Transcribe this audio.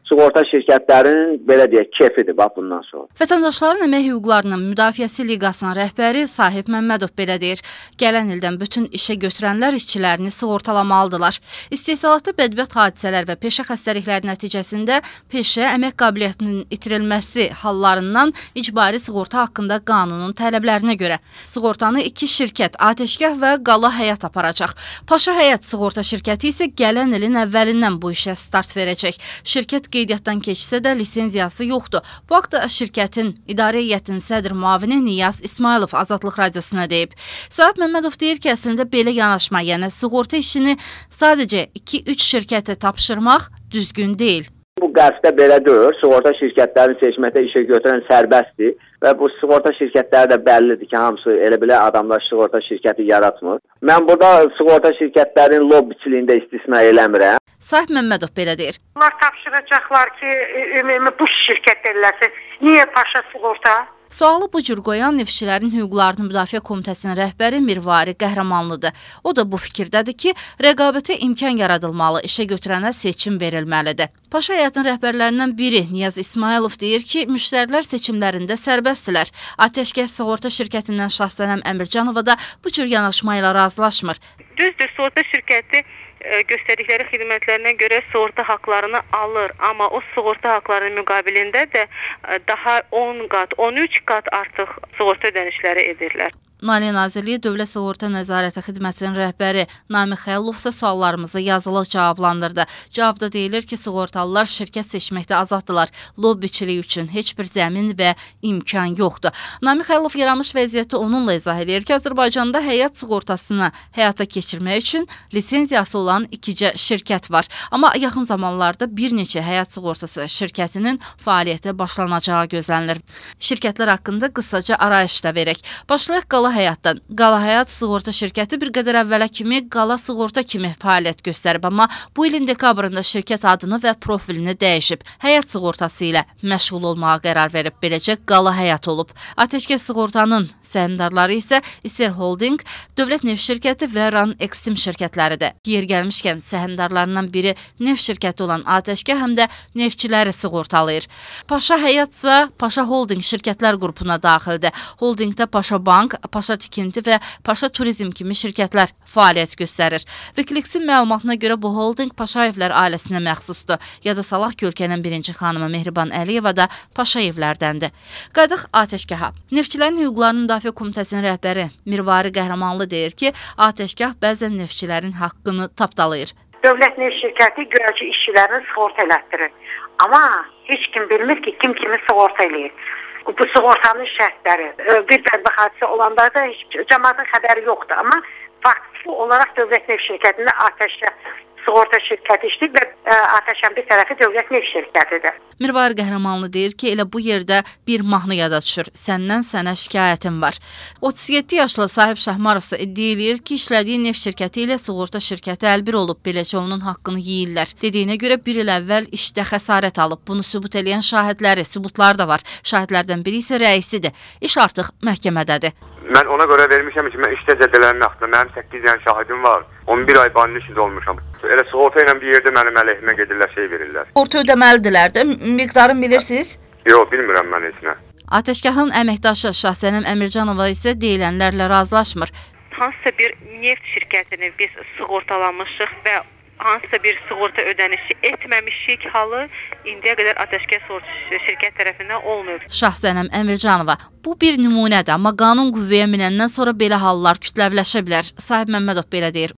sığorta şirkətlərinin belə deyək kefidir bax bundan sonra. Vətəndaşların əmək hüquqlarının müdafiəsi liqasının rəhbəri Sahib Məmmədov belə deyir. Gələn ildən bütün işə götürənlər işçilərini sığortalamalıdırlar. İstehsalatda bədbəxt hadisələr və peşə xəstəlikləri nəticəsində peşə əmək qabiliyyətinin itirilməsi hallarından icbari sığorta haqqında qanunun tələblərinə görə sığortanı 2 şirkət Atəşgah və Qala Həyat aparacaq. Paşa Həyat sığorta şirkəti isə gələn ilin əvvəlindən bu işə start verəcək. Şirkət qeydiyyatdan keçsə də lisenziyası yoxdur. Bu haqda şirkətin idarə heyətinin sədr müavini Niyaz İsmailov Azadlıq Radiosuna deyib. Sahib Məmmədov deyir ki, əslində belə yanaşma, yəni sığorta işini sadəcə 2-3 şirkətə tapşırmaq düzgün deyil. Bu qəsdə belə deyil, sığorta şirkətlərini seçməkdə işə götürən sərbəstdir və bu sığorta şirkətləri də bəllidir ki, hamısı elə belə adamlar sığorta şirkəti yaratmır. Mən burada sığorta şirkətlərinin lobbiçiliyində istisna eləmirəm. Sahib Məmmədov belə deyir. Bunlar tapşıracaqlar ki, ümumi bu şirkət eləsin. Niyə Paşa sığorta? Sualı bu cür qoyan Neftçilərin Hüquqlarını Müdafiə Komitəsinin rəhbəri Mirvari Qəhrəmanlıdır. O da bu fikirdədir ki, rəqabətə imkan yaradılmalı, işə götürənə seçim verilməlidir. Paşa Həyatın rəhbərlərindən biri Niyaz İsmailov deyir ki, müştərilər seçimlərində sərbəstdirlər. Atəşgah sığorta şirkətindən Şahsənəm Əmircanova da bu cür yanaşma ilə razılaşmır. Düzdür, sığorta şirkəti göstərdikləri xidmətlərinə görə sığorta haqlarını alır, amma o sığorta haqlarının müqabilində də daha 10 qat, 13 qat artıq sığorta ödənişləri edirlər. Maliyyə Nazirliyi Dövlət Sığorta Nəzarəti Xidmətinin rəhbəri Namiq Xəllov isə suallarımızı yazılı cavablandırdı. Cavabda deyilir ki, sığortalılar şirkət seçməkdə azaddılar. Lobbiçilik üçün heç bir zəmin və imkan yoxdur. Namiq Xəllov yaranmış vəziyyəti onunla izah edir ki, Azərbaycanda həyat sığortasını həyata keçirmək üçün lisenziyası olan 2 şirkət var. Amma yaxın zamanlarda bir neçə həyat sığortası şirkətinin fəaliyyətə başlanacağı gözlənilir. Şirkətlər haqqında qısaca arayış da verək. Başlayaq Qala Həyatdan. Qala Həyat sığorta şirkəti bir qədər əvvələ kimi Qala Sığorta kimi fəaliyyət göstərib, amma bu ilin dekabrında şirkət adını və profilini dəyişib. Həyat sığortası ilə məşğul olmağa qərar verib, beləcə Qala Həyat olub. Atəşgah sığortanın səhmdarları isə İSER Holding, Dövlət Neft şirkəti və Ran Eksim şirkətləridir. Yer gəlmişkən səhmdarlarından biri neft şirkəti olan Atəşgah həm də neftçiləri sığortalayır. Paşa Həyatsa Paşa Holding şirkətlər qrupuna daxildir. Holdingdə Paşa Bank, Paşa Tikinti və Paşa Turizm kimi şirkətlər fəaliyyət göstərir. Wikileaksin məlumatına görə bu holding Paşayevlər ailəsinə məxsusdur. Yada salaq ki, ölkənin birinci xanımı Mehriban Əliyeva da Paşayevlərdəndir. Qaydıq Atəşgaha. Neftçilərin Hüquqlarını Müdafiə Komitəsinin rəhbəri Mirvari Qəhrəmanlı deyir ki, Atəşgah bəzən neftçilərin haqqını tapdalayır. Dövlət neft şirkəti görəcək işçilərini sığorta elətdirir. Amma heç kim bilmir ki, kim kimi sığorta eləyir. Bu sığortanın şərtləri. Bir bədbəxt hadisə olanda da heç cəmaatın xəbəri yoxdur. Amma faktiki olaraq Dövlət neft şirkətində Atəşgah sığorta şirkəti işləyir və Atəşgahın bir tərəfi Dövlət neft şirkətidir. Mirvari Qəhrəmanlı deyir ki, elə bu yerdə bir mahnı yada düşür. Səndən sənə şikayətim var. 37 yaşlı Sahib Şahmarov isə iddia eləyir ki, işlədiyi neft şirkəti ilə sığorta şirkəti əlbir olub, beləcə onun haqqını yeyirlər. Dediyinə görə bir il əvvəl işdə xəsarət alıb. Bunu sübut edən şahidləri, sübutlar da var. Şahidlərdən biri isə rəisidir. İş artıq məhkəmədədir. Mən ona görə vermişəm ki, mən işdə zədələrin haqqında mənim 8 dənə şahidim var. 11 ay banlı işində olmuşam. Elə sığorta ilə bir yerdə mənim əleyhimə gedirlər, şey verirlər. Sığorta ödəməlidirlər də, miqdarını bilirsiniz? Yox, bilmirəm mən heç nə. Atəşgahın əməkdaşı Şahsənəm Əmircanova isə deyilənlərlə razılaşmır. Hansısa bir neft şirkətini biz sığortalamışıq və hansısa bir sığorta ödənişi etməmişik halı indiyə qədər Atəşgah şirkət tərəfindən olmuyor. Şahsənəm Əmircanova, bu bir nümunədir, amma qanun qüvvəyə minəndən sonra belə hallar kütləvləşə bilər. Sahib Məmmədov belə deyir.